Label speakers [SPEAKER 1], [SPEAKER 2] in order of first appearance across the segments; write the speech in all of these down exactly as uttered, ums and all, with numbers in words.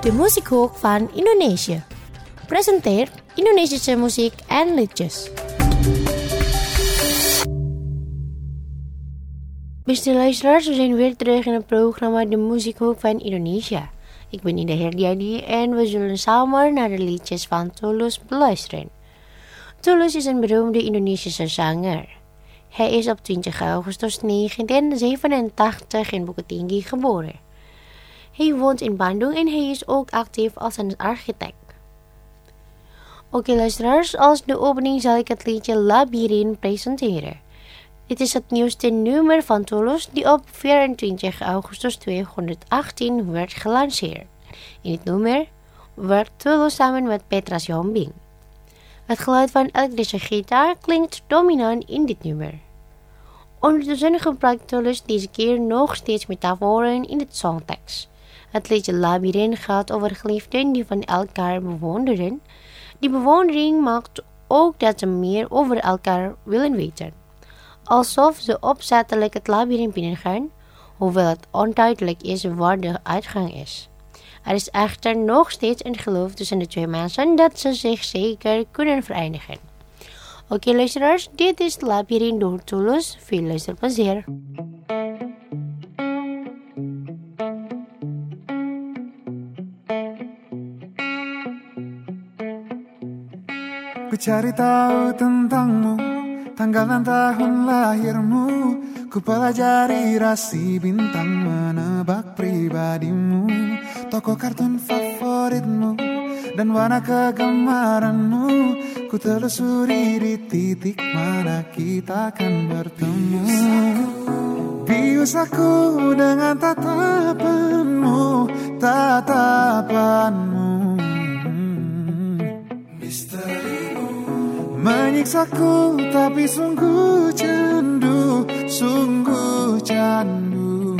[SPEAKER 1] de muziekhoek van Indonesië. Presenteert Indonesische muziek en liedjes. Beste luisteraars, we zijn weer terug in het programma De Muziekhoek van Indonesia. Ik ben Ida Herdiadi en we zullen samen naar de liedjes van Tulus beluisteren. Tulus is een beroemde Indonesische zanger. Hij is op twintig augustus negentien zevenentachtig in Bukit Tinggi geboren. Hij woont in Bandung en hij is ook actief als een architect. Oké luisteraars, als de opening zal ik het liedje Labirin presenteren. Dit is het nieuwste nummer van Tulus die op vierentwintig augustus tweeduizend werd gelanceerd. In het nummer werkt Tulus samen met Petra Sihombing. Het geluid van elektrische gitaar klinkt dominant in dit nummer. Ondertussen gebruikt Tulus deze keer nog steeds metaforen in het songtekst. Het liedje Labirin gaat over geliefden die van elkaar bewonderen. Die bewondering maakt ook dat ze meer over elkaar willen weten. Alsof ze opzettelijk het labyrinth binnengaan, hoewel het onduidelijk is waar de uitgang is. Er is echter nog steeds een geloof tussen de twee mensen dat ze zich zeker kunnen verenigen. Oké okay, luisteraars, dit is Labirin door Tulus. Veel luisterplezier.
[SPEAKER 2] Ku cari tahu tentangmu, tanggal dan tahun lahirmu. Ku pelajari rasi bintang, menebak pribadimu, tokoh kartun favoritmu, dan warna kegemaranmu. Ku telusuri di titik mana kita akan bertemu. Bius aku dengan tatapanmu, tatapanmu. Menyiksaku tapi sungguh candu, sungguh candu.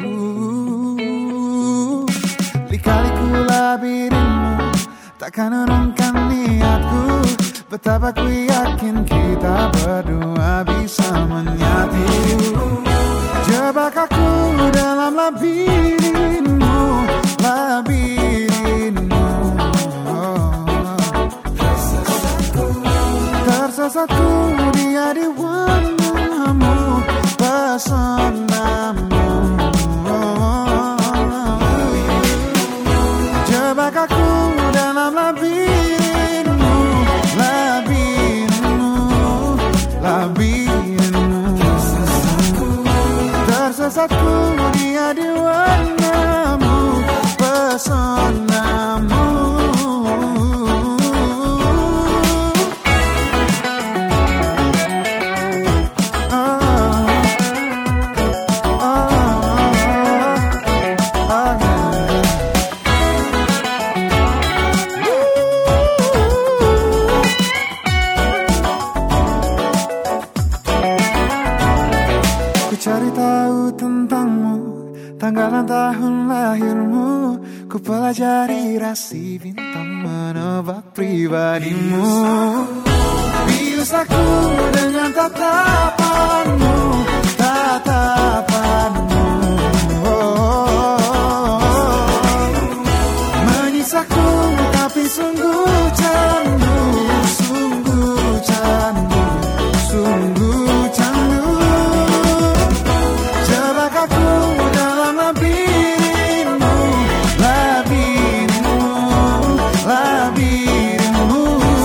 [SPEAKER 2] Lika-liku labirinmu takkan urungkan niatku. Betapa ku yakin kita berdua bisa menyatu. Jebak aku dalam labirinmu, labirinmu. Tersesatku dia di warnamu, pesonamu. Jebak aku dalam labirinmu, labirinmu, labirinmu. Tersesatku dia di warnamu, pesonamu. Tanggalan tahun lahirmu, ku pelajari rasi bintang, menebak pribadimu. Bius aku dengan tatapanmu, tatapanmu. Oh, oh, oh. Menyisaku tapi sungguh candu, sungguh candu, sungguh candu. Jebak aku labirinmu, labirinmu, labirinmu.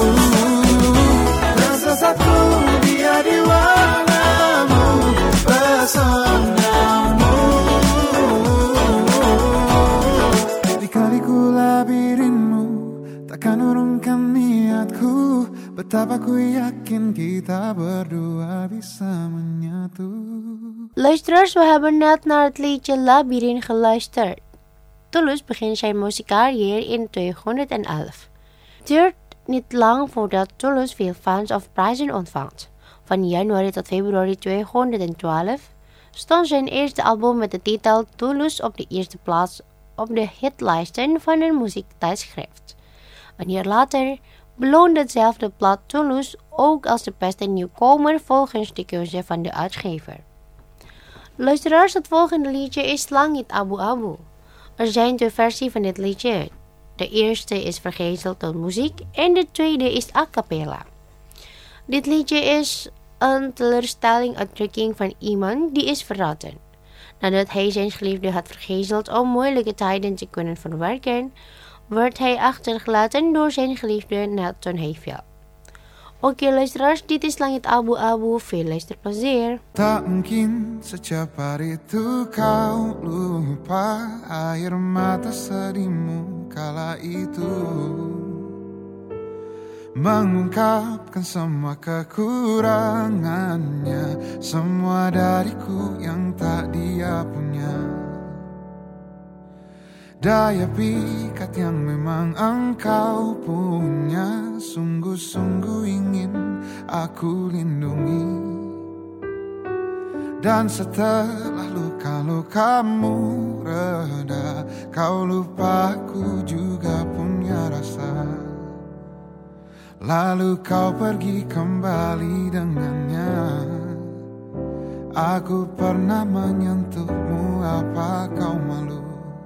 [SPEAKER 2] Tersesatku dia di warnamu, pesonamu. Lika-liku labirinmu takkan urungkan niatku. Betapa ku yakin kita berdua bisa menyatu.
[SPEAKER 1] Luisteraars, we hebben net naar het liedje Labirin geluisterd. Tulus begint zijn muziekcarrière in tweeduizend elf. Het duurt niet lang voordat Tulus veel fans of prijzen ontvangt. Van januari tot februari tweeduizend twaalf stond zijn eerste album met de titel Tulus op de eerste plaats op de hitlijsten van een muziektijdschrift. Een jaar later beloonde hetzelfde blad Tulus ook als de beste nieuwkomer volgens de keuze van de uitgever. Luisteraars, het volgende liedje is Langit Abu-Abu. Er zijn twee versies van dit liedje. De eerste is vergezeld door muziek en de tweede is a cappella. Dit liedje is een teleurstelling uitdrukking van iemand die is verraden. Nadat hij zijn geliefde had vergezeld om moeilijke tijden te kunnen verwerken, werd hij achtergelaten door zijn geliefde na toen hij viel. Oke luisteraars, dit is Langit Abu-Abu, veel luisterplezier.
[SPEAKER 2] Tak mungkin secepat itu kau lupa air mata sedihmu kala itu, mengungkapkan semua kekurangannya, semua dariku yang tak dia punya. Daya pikat yang memang engkau punya, sungguh-sungguh ingin aku lindungi. Dan setelah luka-lukamu reda, kau lupa aku juga punya rasa. Lalu kau pergi kembali dengannya. Aku pernah menyentuhmu, apa kau malu?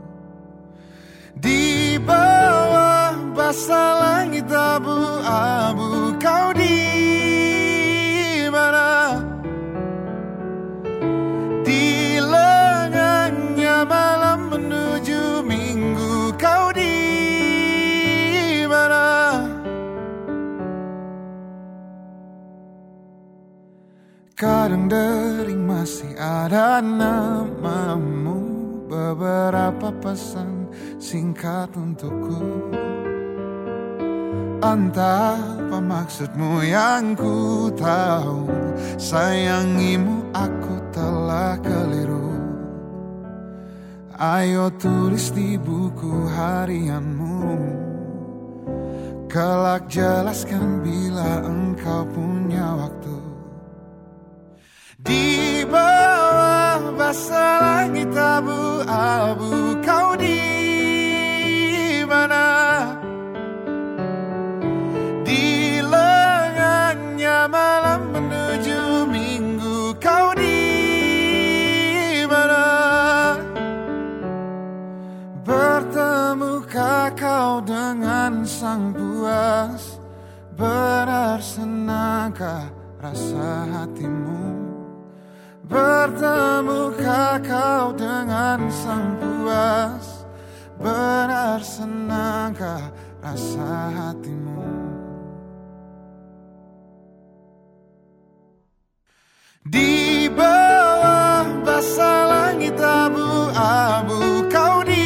[SPEAKER 2] Di bawah basah langit abu-abu, kau di mana? Di lengannya malam menuju minggu, kau di mana? Kadang dering masih ada namamu, beberapa pesan singkat untukku. Entah apa maksudmu yang ku tahu, sayangimu aku telah keliru. Ayo tulis di buku harianmu, kelak jelaskan bila engkau punya waktu. Di bawah basah langit abu-abu, kau di mana? Di lengannya malam menuju minggu, kau di mana? Bertemukah kau dengan sang puas? Benar senangkah rasa hatimu? Bertemukah kau dengan sang puas? Benar senangkah rasa hatimu? Di bawah basah langit abu-abu, kau di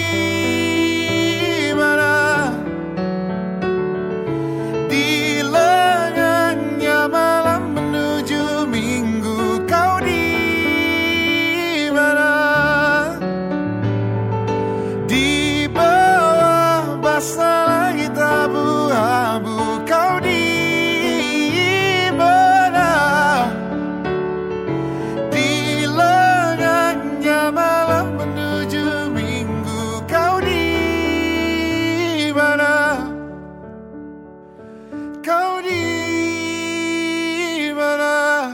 [SPEAKER 2] mana? Di lengannya malam menuju minggu, kau di mana? Di bawah basah langit abu-abu, kau di mana? Di lengannya malam menuju minggu, kau di mana? Kau di mana?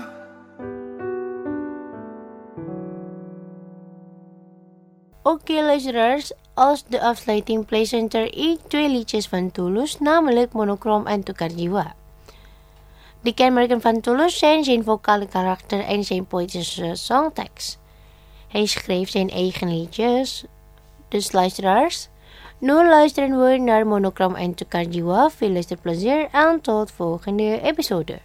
[SPEAKER 1] Oké luisteraars, als de afsluiting presenter ik twee liedjes van Tulus, namelijk Monochroom en Tukar Jiwa. De kenmerken van Tulus zijn zijn vocale karakter en zijn poëtische songtekst. Hij schreef zijn eigen liedjes. Dus luisteraars, nu luisteren we naar Monochroom en Tukar Jiwa. Veel luisterplezier en tot volgende episode.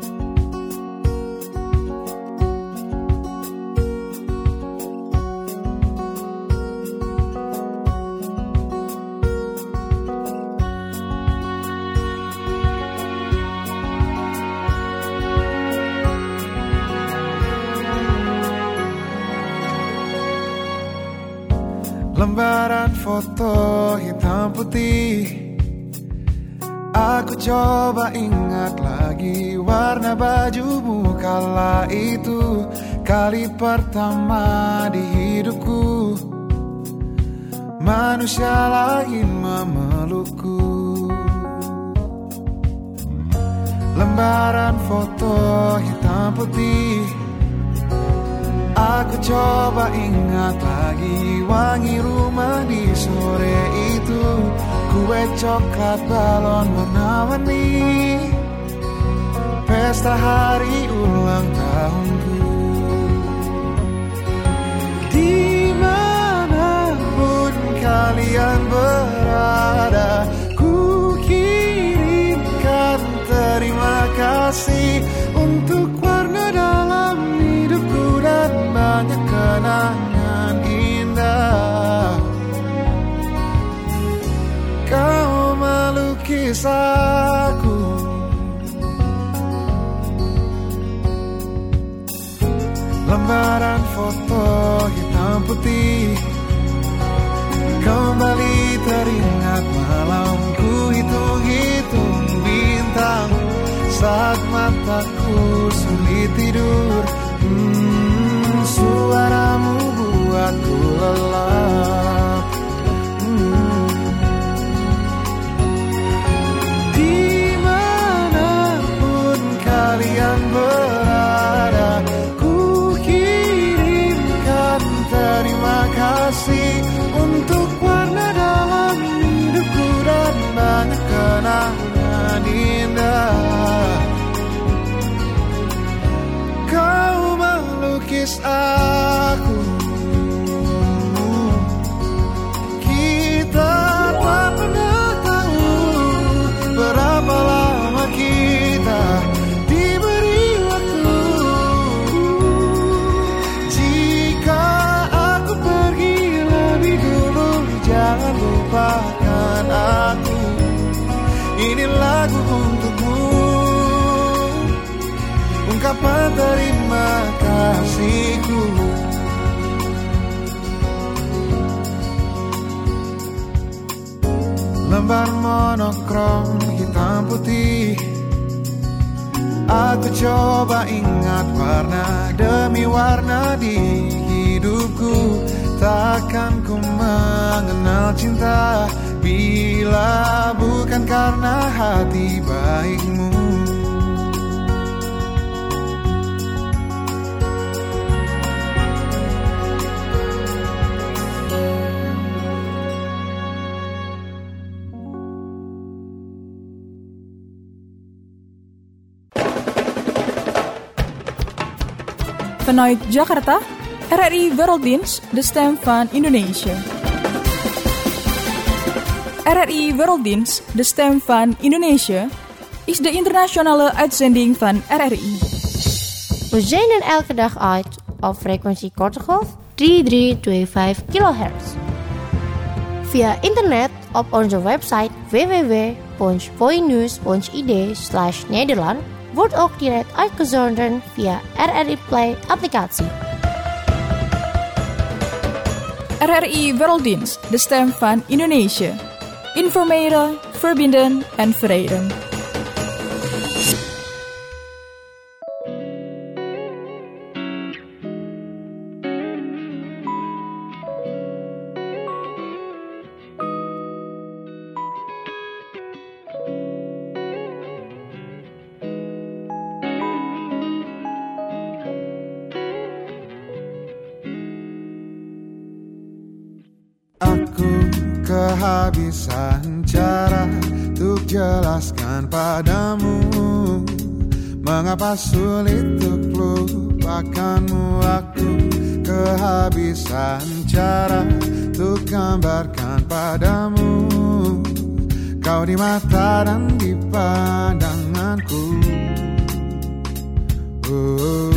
[SPEAKER 2] Lembaran foto hitam putih, aku coba ingat lagi warna bajumu kala itu, kali pertama di hidupku manusia lain memelukku. Lembaran foto hitam putih, aku coba ingat lagi wangi rumah di sore itu. Ku kue coklat balon warna-warni, pesta hari ulang tahunku. Dimanapun kalian berada, ku kirimkan terima kasih untuk warna dalam hidupku dan banyak kenangan indah. Kau melukis aku, lembaran foto hitam putih, kembali teringat malamku hitung-hitung bintang saat mataku sulit tidur. Hmm, suaramu buatku lelap. Hmm. Dimanapun kalian berada, ku kirimkan terima kasih untuk warna dalam hidupku dan banyak kenangan indah. Kau melukis aku, kita tak pernah tahu berapa lama kita diberi waktu. Jika aku pergi lebih dulu, jangan lupakan aku. Ini lagu untukmu, ungkapan terima kasihku. Lembar monokrom hitam putih, aku coba ingat warna demi warna di hidupku. Takkan ku mengenal cinta bila bukan karena hati baikmu.
[SPEAKER 3] Vanuit Jakarta, R R I Werelddienst, de stem van Indonesië. R R I Werelddienst, de stem van Indonesië, is de internationale uitzending van R R I.
[SPEAKER 1] We zenden elke dag uit op frequentie korte golf drie drie twee vijf kilohertz. Via internet op onze website w w w punt voinews punt i d slash Nederland wordt ook direct uitgezonden via R R I Play applicatie.
[SPEAKER 3] R R I Werelddienst, de stem van Indonesië. Informeren, verbinden en verenigen.
[SPEAKER 2] Aku kehabisan cara untuk jelaskan padamu mengapa sulit untuk lupakanmu. Aku kehabisan cara untuk gambarkan padamu kau di mata dan di pandanganku. Oh.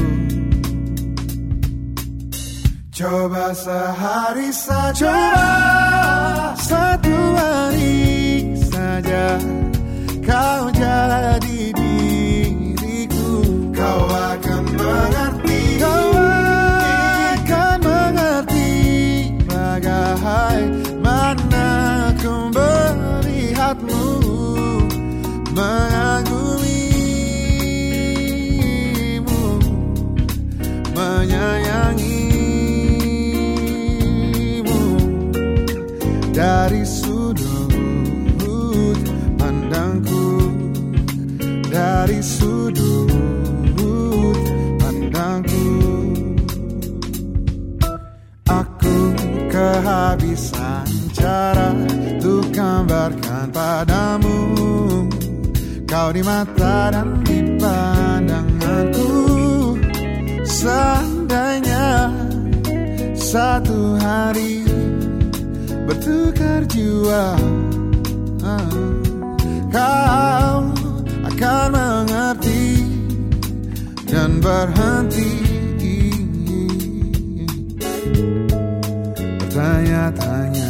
[SPEAKER 2] Coba sehari saja, coba satu hari saja, kau jadi diriku. Kau akan mengerti, kau akan mengerti bagaimana ku melihatmu, mengagumimu, menyayangi. Dari sudut pandangku, dari sudut pandangku, aku kehabisan cara untuk gambarkan padamu, kau di mata dan di pandanganku. Seandainya satu hari bertukar jiwa, kau akan mengerti dan berhenti bertanya-tanya.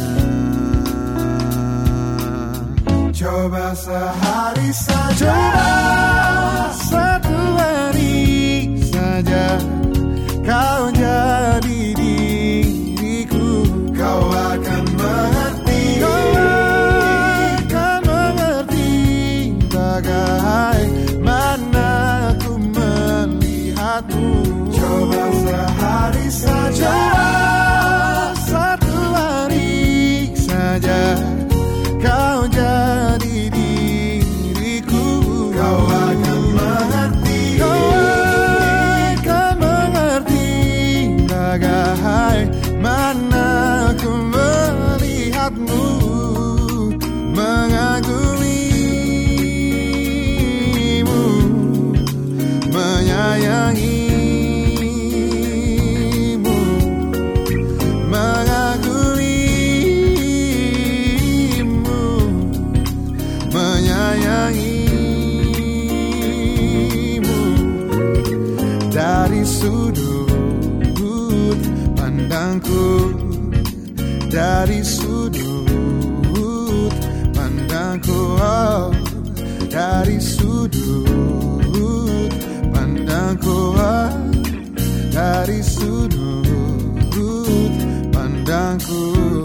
[SPEAKER 2] Coba sehari saja, coba satu hari saja, kau jadi diriku, kau akan mengerti, kau akan mengerti bagaimana aku melihatmu. Coba sehari saja, satu hari saja, kau jadi diriku, kau akan mengerti, kau akan mengerti bagaimana aku melihatmu, mengagumimu, menyayangimu, mengagumimu, menyayangimu. Dari sudut pandangku, dari sudut pandangku, oh, dari sudut pandangku, oh, dari sudut pandangku.